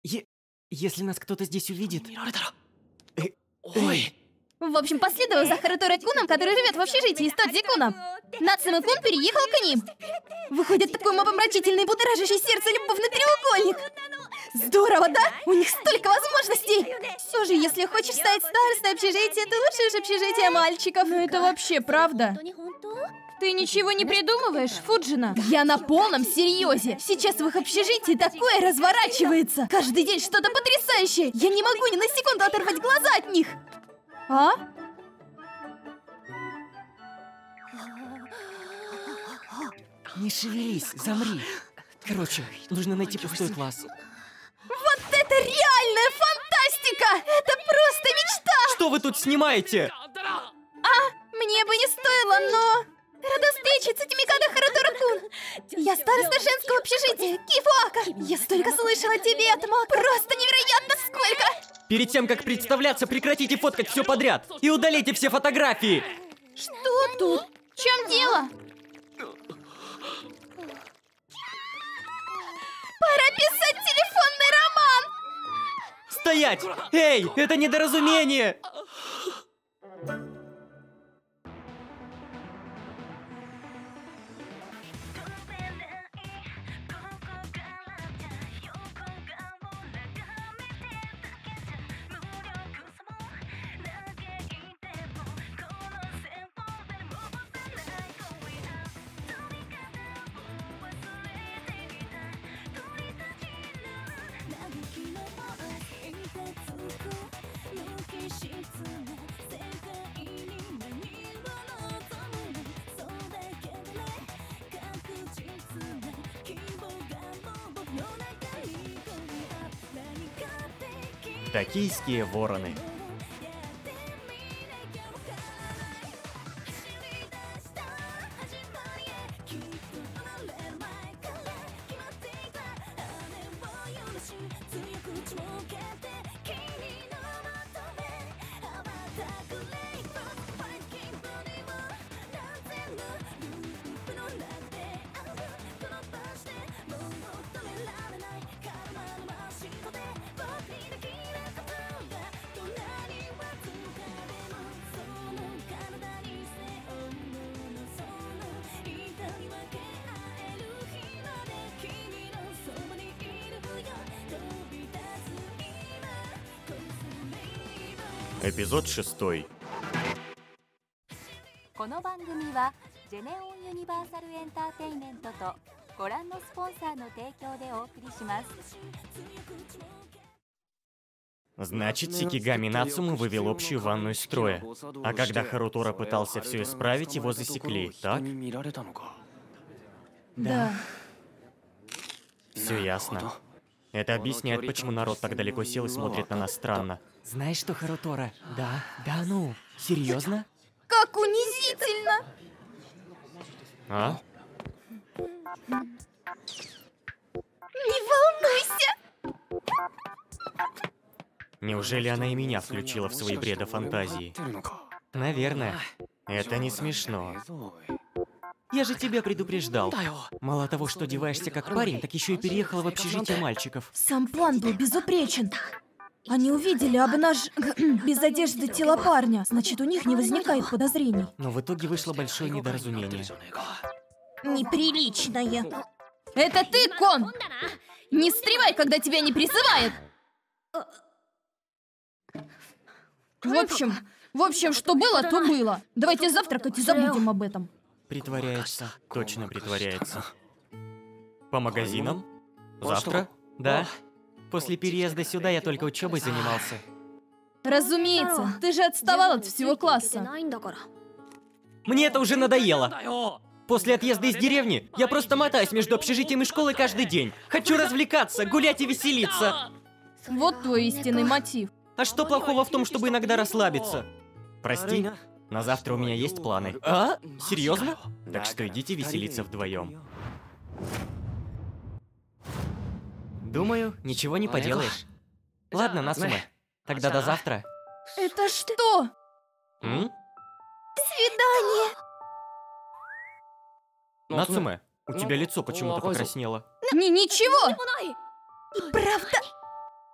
Если нас кто-то здесь увидит... Ой. В общем, последовав за Харутора-куном, который живет в общежитии с Тодзи-куном, Нацуме-кун переехал к ним. Выходит, такой мопомрачительный, будоражащий сердце любовный треугольник. Здорово, да? У них столько возможностей! Все же, если хочешь стать старостой общежития, то лучше уж общежитие мальчиков. Ну это вообще правда? Ты ничего не придумываешь, Фуджина? Я на полном серьезе. Сейчас в их общежитии такое разворачивается. Каждый день что-то потрясающее. Я не могу ни на секунду оторвать глаза от них. А? Не шевелись, замри. Короче, нужно найти пустой класс. Вот это реальная фантастика! Это просто мечта! Что вы тут снимаете? Мне бы не стоило, но... Рада встрече, Цутимикада Харутора-кун! Я староста женского общежития, Кифуака! Я столько слышала о тебе, Атомо! Просто невероятно сколько! Перед тем, как представляться, прекратите фоткать все подряд и удалите все фотографии! Что тут? В чем дело? Пора писать телефонный роман! Стоять! Эй, это недоразумение! Токийские вороны. Эпизод 6. この番組はジェネオンユニバーサルエンターテイメントとご覧のスポンサーの提供でお送りします。 Значит, Сикигами Нацумы вывел общую ванну из строя. А когда Харутора пытался все исправить, его засекли, так? Да. Все ясно. Это объясняет, почему народ так далеко сел и смотрит на нас странно. Знаешь что, Харутора? Да ну, серьезно? Как унизительно! А? Не волнуйся! Неужели она и меня включила в свои бредофантазии? Наверное. Это не смешно. Я же тебя предупреждал. Мало того, что одеваешься как парень, так еще и переехала в общежитие мальчиков. Сам план был безупречен. Они увидели без одежды тело парня. Значит, у них не возникает подозрений. Но в итоге вышло большое недоразумение. Неприличное. Это ты, Кон! Не встревай, когда тебя не призывают! В общем, что было, то было. Давайте завтракать и забудем об этом. Притворяется. Точно притворяется. По магазинам? Завтра? Да. После переезда сюда я только учебой занимался. Разумеется, ты же отставал от всего класса. Мне это уже надоело. После отъезда из деревни я просто мотаюсь между общежитием и школой каждый день. Хочу развлекаться, гулять и веселиться. Вот твой истинный мотив. А что плохого в том, чтобы иногда расслабиться? Прости, на завтра у меня есть планы. А? Серьезно? Так что идите веселиться вдвоем. Думаю, ничего не поделаешь. Ладно, Нацуме, тогда до завтра. Это что? Свидание. Нацуме, у тебя лицо почему-то покраснело. Ничего. И правда,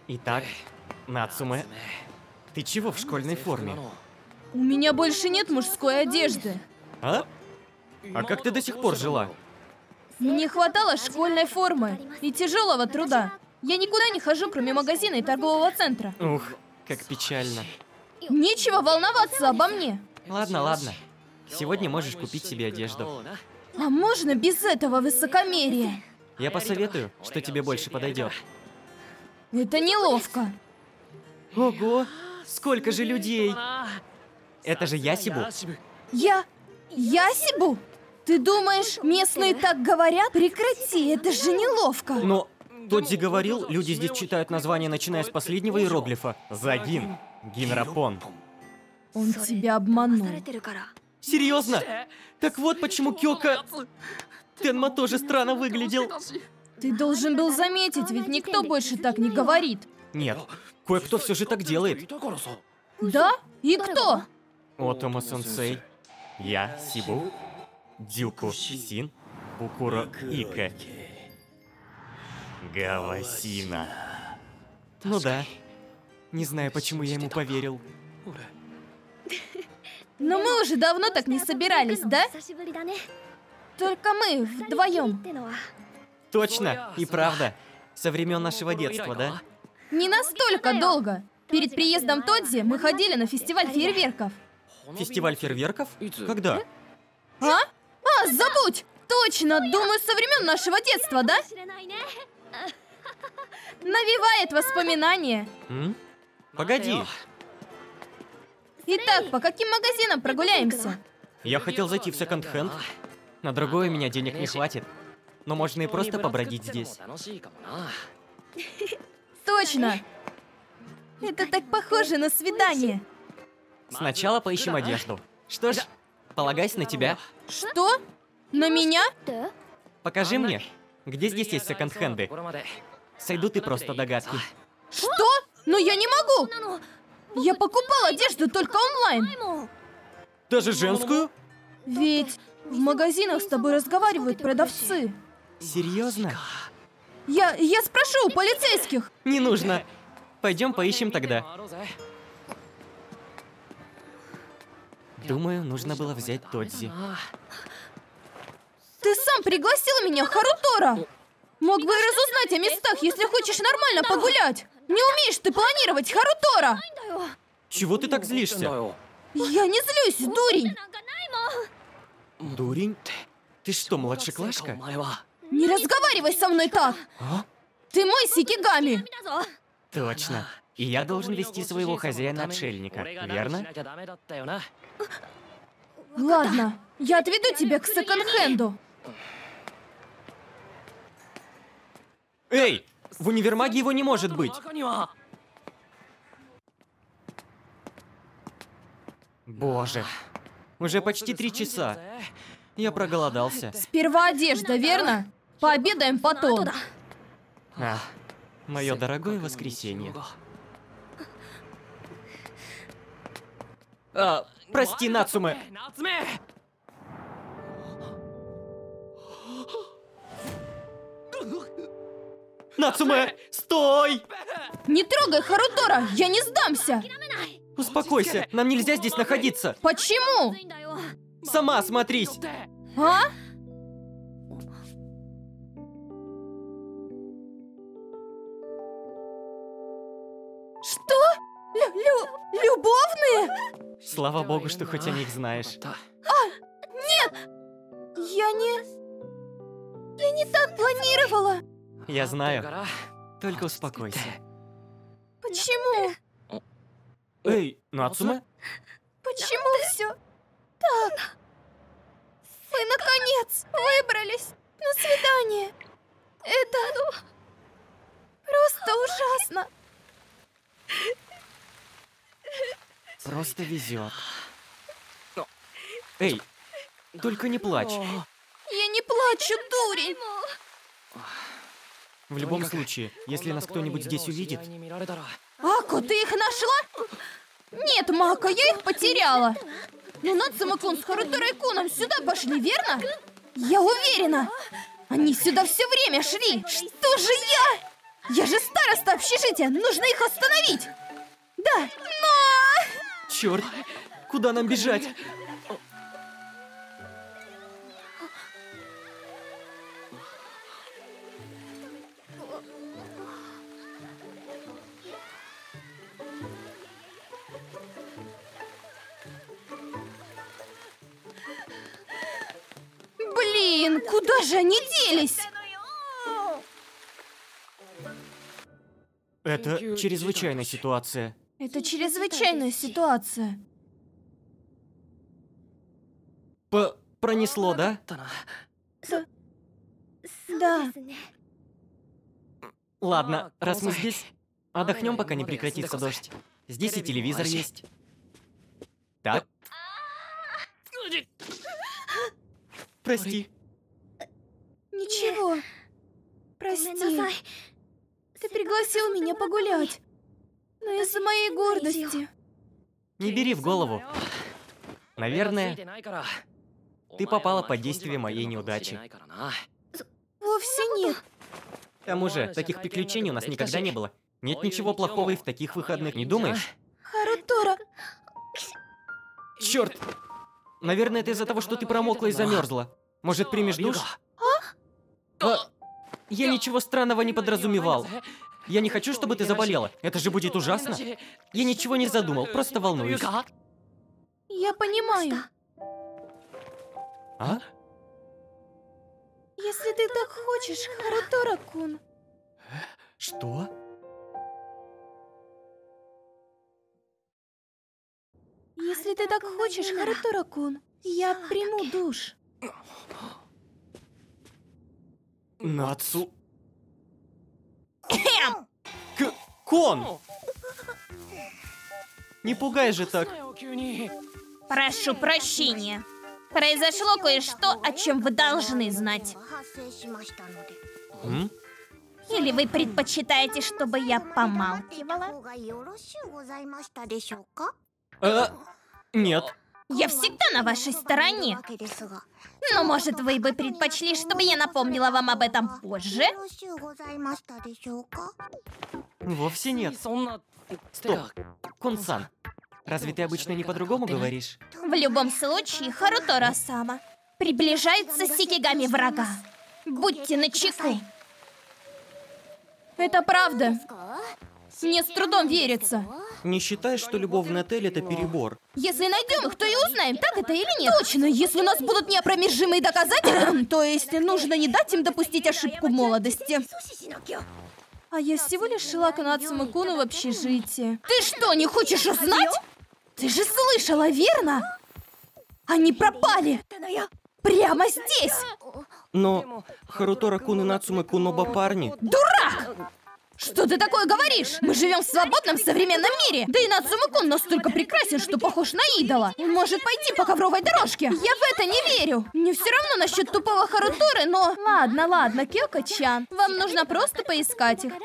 Итак, Нацуме, ты чего в школьной форме? У меня больше нет мужской одежды. А? А как ты до сих пор жила? Мне хватало школьной формы и тяжелого труда. Я никуда не хожу, кроме магазина и торгового центра. Ух, как печально. Нечего волноваться обо мне. Ладно, ладно. Сегодня можешь купить себе одежду. А можно без этого высокомерия? Я посоветую, что тебе больше подойдет. Это неловко. Ого, сколько же людей! Это же Ясибу. Ясибу? Ты думаешь, местные так говорят? Прекрати, это же неловко. Но Тодзи говорил, люди здесь читают название, начиная с последнего иероглифа. Загин. Гинрапон. Он тебя обманул. Серьезно? Так вот почему Кёка... Тенма тоже странно выглядел. Ты должен был заметить, ведь никто больше так не говорит. Нет, кое-кто все же так делает. Да? И кто? Отомо-сенсей, я, Сибу, Дюку, Син, Букуро, Ика. Гавасина. Ну да. Не знаю, почему я ему поверил. Но мы уже давно так не собирались, да? Только мы вдвоем. Точно, и правда. Со времен нашего детства, да? Не настолько долго. Перед приездом Тодзи мы ходили на фестиваль фейерверков. Фестиваль фейерверков? Когда? А? А, забудь! Точно, думаю, со времен нашего детства, да? Навевает воспоминания. Погоди. Итак, по каким магазинам прогуляемся? Я хотел зайти в секонд-хенд. На другое у меня денег не хватит. Но можно и просто побродить здесь. Точно! Это так похоже на свидание. Сначала поищем одежду. Что ж, полагаюсь на тебя. Что? На меня? Покажи мне, где здесь есть секонд-хенды. Сойдут и просто догадки. Что? Но я не могу! Я покупал одежду только онлайн. Даже женскую? Ведь в магазинах с тобой разговаривают продавцы. Серьезно? Я спрошу у полицейских. Не нужно. Пойдем поищем тогда. Думаю, нужно было взять Тодзи. Ты сам пригласил меня, Харутора! Мог бы и разузнать о местах, если хочешь нормально погулять. Не умеешь ты планировать, Харутора! Чего ты так злишься? Я не злюсь, дурень! Дурень? Ты что, младшеклашка? Не разговаривай со мной так! А? Ты мой Сикигами! Точно. И я должен вести своего хозяина-отшельника, верно? Ладно, я отведу тебя к секонд-хенду. Эй! В универмаге его не может быть! Боже, уже почти 3 часа. Я проголодался. Сперва одежда, верно? Пообедаем потом. Мое дорогое воскресенье. Прости, Нацуме. Нацуме, стой! Не трогай Харутора, я не сдамся! Успокойся, нам нельзя здесь находиться. Почему? Сама осмотрись. А? Что? Любовные? Слава богу, что хоть о них знаешь. Я не так планировала. Я знаю. Только успокойся. Почему? Эй, Нацуме? Почему все так? Мы наконец выбрались на свидание. Это просто ужасно. Просто везет. Эй, только не плачь. Я не плачу, дурень. В любом случае, если нас кто-нибудь здесь увидит... Ако, ты их нашла? Нет, Мака, я их потеряла. Но Нацуме-кун с Харуторой-куном сюда пошли, верно? Я уверена. Они сюда все время шли. Что же я? Я же староста общежития, нужно их остановить! Да, но... Черт, куда нам бежать? Блин, куда же они делись? Это чрезвычайная ситуация. Это чрезвычайная ситуация. Пронесло, да? Да. Ладно, раз мы здесь, отдохнем, пока не прекратится дождь. Здесь и телевизор есть. Так. Прости. Ничего. Прости. Ты пригласил меня погулять. Но из-за моей гордости. Не бери в голову. Наверное, ты попала под действие моей неудачи. Вовсе нет. К тому же, таких приключений у нас никогда не было. Нет ничего плохого и в таких выходных, не думаешь? Харутора. Черт! Наверное, это из-за того, что ты промокла и замерзла. Может, примешь душ? Я ничего странного не подразумевал. Я не хочу, чтобы ты заболела. Это же будет ужасно. Я ничего не задумал, просто волнуюсь. Я понимаю. А? Если ты так хочешь, Харутора-кун. Что? Если ты так хочешь, Харутора-кун, я приму душ. Нацу... Кон! Не пугай же так. Прошу прощения. Произошло кое-что, о чем вы должны знать. М? Или вы предпочитаете, чтобы я помалкивала? Нет. Я всегда на вашей стороне. Но, может, вы бы предпочли, чтобы я напомнила вам об этом позже? Вовсе нет. Стоп. Кун-сан, разве ты обычно не по-другому говоришь? В любом случае, Харутора-сама, приближается сикигами врага. Будьте начеку. Это правда. Мне с трудом верится. Не считаешь, что любовный отель — это перебор? Если найдем их, то и узнаем, так это или нет. Точно, если у нас будут неопровержимые доказательства, то есть нужно не дать им допустить ошибку молодости. А я всего лишь шла к Нацумэ-куну в общежитии. Ты что, не хочешь узнать? Ты же слышала, верно? Они пропали! Прямо здесь! Но Харутора-кун и Нацумэ-кун оба парни. Дурак! Что ты такое говоришь? Мы живем в свободном современном мире. Да и Нацумэ-кун настолько прекрасен, что похож на идола. Он может пойти по ковровой дорожке. Я в это не верю. Мне все равно насчет тупого Харуторы, но... Ладно, Кёко-чан. Вам нужно просто поискать их.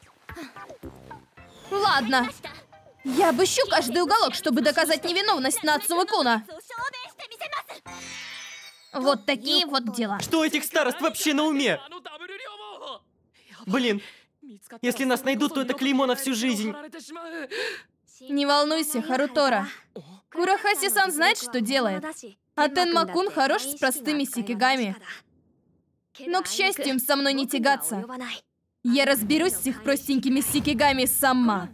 Ладно. Я обыщу каждый уголок, чтобы доказать невиновность Нацумэ-куна. Вот такие вот дела. Что у этих старост вообще на уме? Блин, если нас найдут, то это клеймо на всю жизнь. Не волнуйся, Харутора. Курахаси-сан знает, что делает. А Тенма-кун хорош с простыми сикигами. Но, к счастью, им со мной не тягаться. Я разберусь с их простенькими сикигами сама.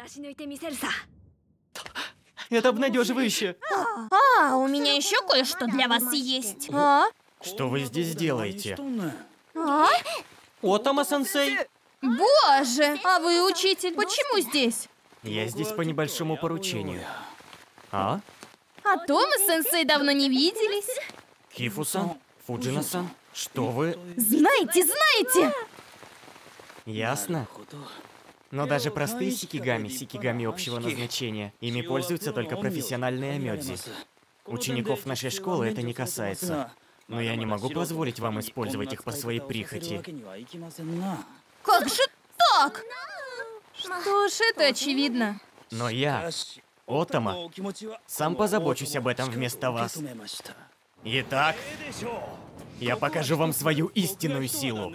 Это обнадеживающе. А у меня еще кое-что для вас есть. А? Что вы здесь делаете? А? Отама-сенсей! Боже! А вы, учитель, почему здесь? Я здесь по небольшому поручению. А? А то мы с сенсей давно не виделись. Хифу-сан? Фуджина-сан? Что вы... Знаете! Ясно. Но даже простые сикигами общего назначения, ими пользуются только профессиональные амёдзи. Учеников нашей школы это не касается. Но я не могу позволить вам использовать их по своей прихоти. Как же так? Что ж, это очевидно. Но я, Отама, сам позабочусь об этом вместо вас. Итак, я покажу вам свою истинную силу.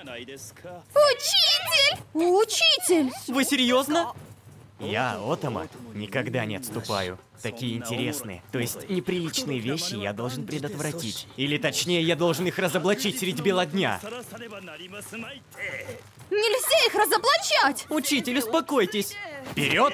Учитель! Учитель! Вы серьезно? Я, Отома, никогда не отступаю. Такие интересные, то есть неприличные вещи я должен предотвратить. Или точнее, я должен их разоблачить средь бела дня. Нельзя их разоблачать! Учитель, успокойтесь. Вперед!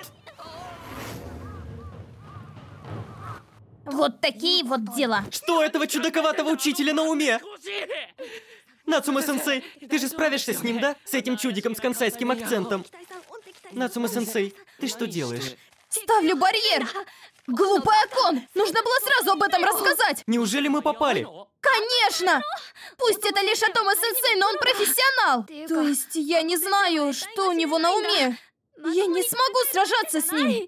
Вот такие вот дела. Что у этого чудаковатого учителя на уме? Нацуме-сенсей, ты же справишься с ним, да? С этим чудиком с кансайским акцентом. Нацуме-сенсей, ты что делаешь? Ставлю барьер! Глупый Акон! Нужно было сразу об этом рассказать! Неужели мы попали? Конечно! Пусть это лишь Атома-сенсей, но он профессионал! То есть я не знаю, что у него на уме. Я не смогу сражаться с ним.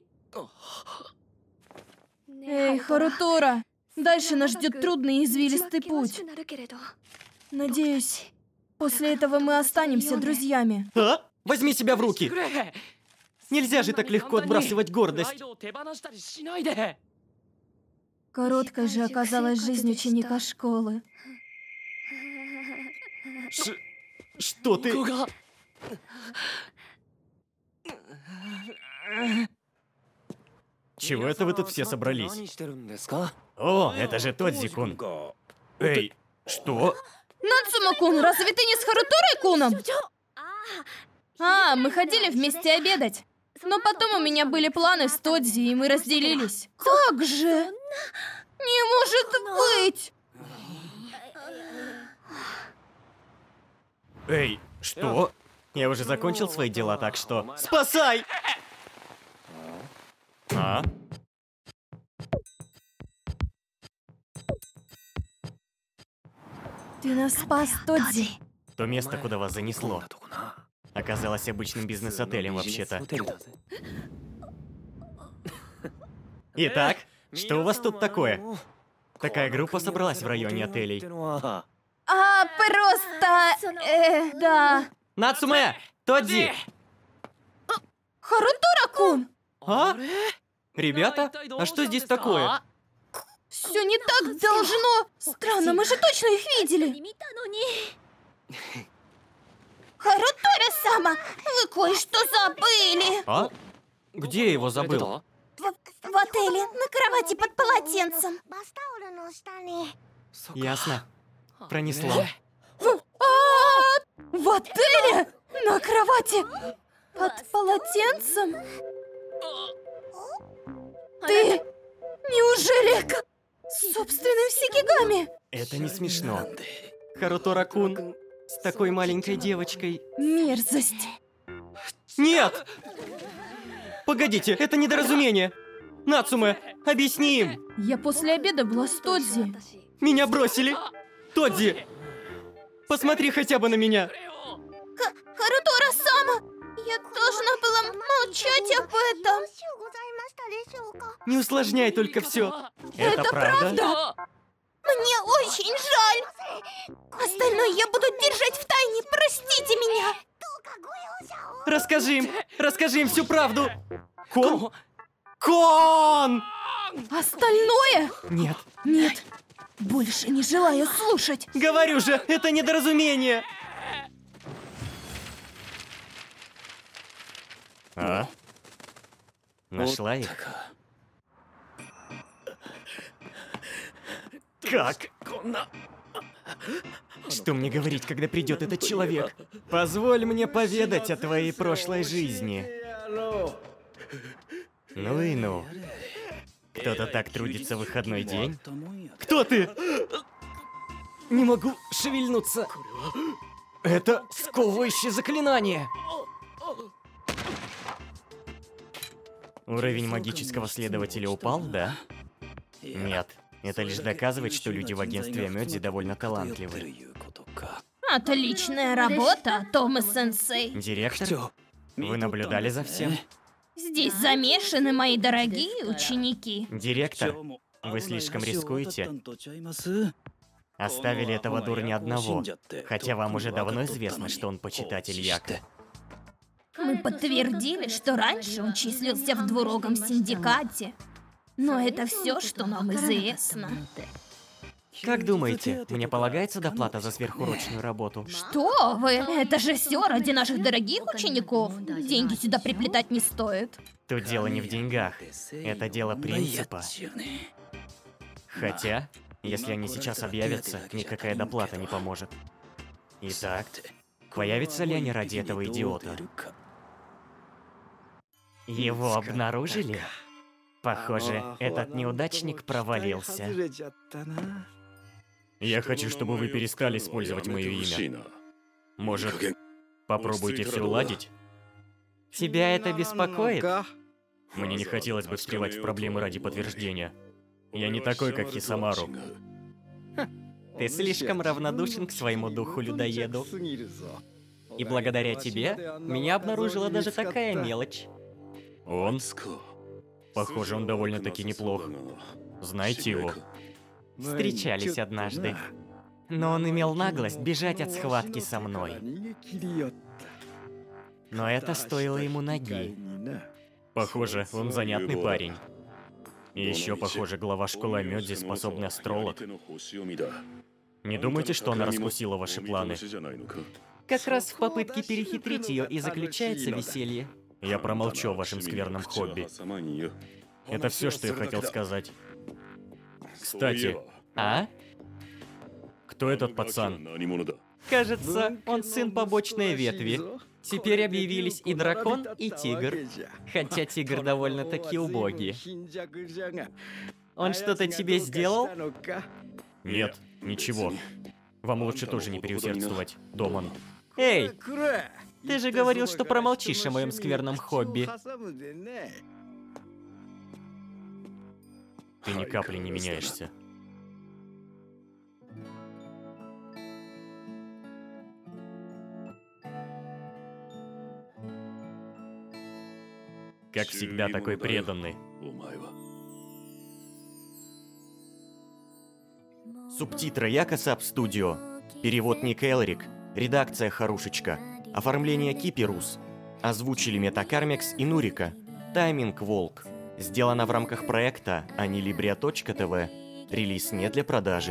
Эй, Харутора, дальше нас ждет трудный и извилистый путь. Надеюсь, после этого мы останемся друзьями. А? Возьми себя в руки! Нельзя же так легко отбрасывать гордость. Короткой же оказалась жизнь ученика школы. Что ты? Чего это вы тут все собрались? О, это же Тодзи-кун. Эй, что? Нацума-кун, разве ты не с Харуторой-куном? А, мы ходили вместе обедать. Но потом у меня были планы с Тодзи, и мы разделились. Как же? Не может быть! Эй, что? Я уже закончил свои дела, так что... Спасай! А? Ты нас спас, Тодзи. То место, куда вас занесло, оказалось обычным бизнес-отелем вообще-то. Итак, что у вас тут такое? Такая группа собралась в районе отелей. Да. Нацуме! Тодзи! Харутора-кун! А? Ребята, а что здесь такое? Все не так должно. Странно, мы же точно их видели. Харутора-сама, вы кое-что забыли. А? Где я его забыл? В отеле, на кровати под полотенцем. Ясно. Пронесло. В отеле? На кровати? Под полотенцем? Ты... Неужели... С собственным сикигами? Это не смешно. Харутора-кун с такой маленькой девочкой. Мерзость. Нет! Погодите, это недоразумение. Нацуме, объясни им. Я после обеда была с Тодзи. Меня бросили. Тодзи, посмотри хотя бы на меня. Харутора-сама, я должна была молчать об этом. Не усложняй только все. Это правда? Мне очень жаль. Остальное я буду держать в тайне. Простите меня. Расскажи им всю правду. Кон? Кон! Остальное? Нет. Нет. Больше не желаю слушать. Говорю же, это недоразумение. А? Нашла их? Как? Что мне говорить, когда придет этот человек? Позволь мне поведать о твоей прошлой жизни. Ну и ну. Кто-то так трудится в выходной день? Кто ты? Не могу шевельнуться. Это сковывающее заклинание. Уровень магического следователя упал, да? Нет. Это лишь доказывает, что люди в агентстве Мёдзи довольно талантливы. Отличная работа, Тома-сенсей. Директор, вы наблюдали за всем? Здесь замешаны мои дорогие ученики. Директор, вы слишком рискуете. Оставили этого дурня одного, хотя вам уже давно известно, что он почитатель Яко. Мы подтвердили, что раньше он числился в двурогом синдикате. Но это все, что нам известно. Как думаете, мне полагается доплата за сверхурочную работу? Что вы? Это же все ради наших дорогих учеников. Деньги сюда приплетать не стоит. Тут дело не в деньгах. Это дело принципа. Хотя, если они сейчас объявятся, никакая доплата не поможет. Итак, появятся ли они ради этого идиота? Его обнаружили? Похоже, этот неудачник провалился. Я хочу, чтобы вы перестали использовать мое имя. Может, попробуйте все уладить? Тебя это беспокоит? Мне не хотелось бы встревать в проблемы ради подтверждения. Я не такой, как Хисамару. Ты слишком равнодушен к своему духу-людоеду. И благодаря тебе меня обнаружила даже такая мелочь. Он? Похоже, он довольно-таки неплох. Знаете его? Встречались однажды. Но он имел наглость бежать от схватки со мной. Но это стоило ему ноги. Похоже, он занятный парень. И еще, похоже, глава школы Мёдзи способный астролог. Не думайте, что она раскусила ваши планы. Как раз в попытке перехитрить ее и заключается веселье. Я промолчу о вашем скверном хобби. Это все, что я хотел сказать. Кстати, а? Кто этот пацан? Кажется, он сын побочной ветви. Теперь объявились и дракон, и тигр. Хотя тигр довольно-таки убогий. Он что-то тебе сделал? Нет, ничего. Вам лучше тоже не переусердствовать, Доман. Эй! Ты же говорил, что промолчишь о моем скверном хобби. Ты ни капли не меняешься. Как всегда, такой преданный. Субтитры Якосап Студио. Перевод Ник Элрик. Редакция Харушечка. Оформление Кипирус. Озвучили Метакармекс и Нурика. Тайминг Волк. Сделано в рамках проекта Anilibria.tv. Релиз не для продажи.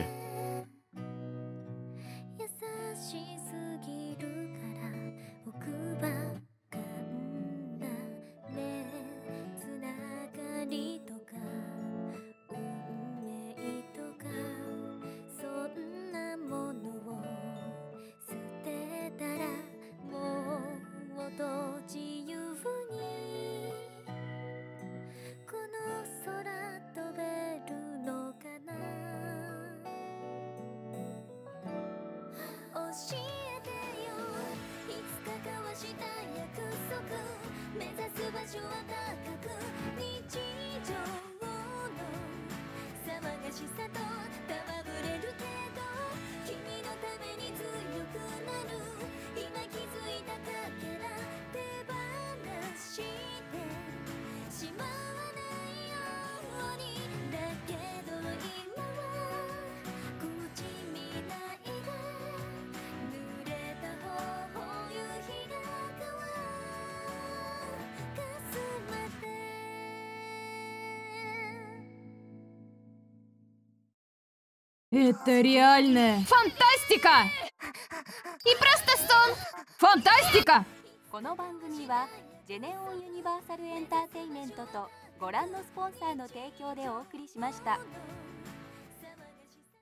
Это реальная фантастика! И просто сон! Фантастика! この番組はジェネオンユニバーサルエンターテインメントとご覧のスポンサーの提供でお送りしました。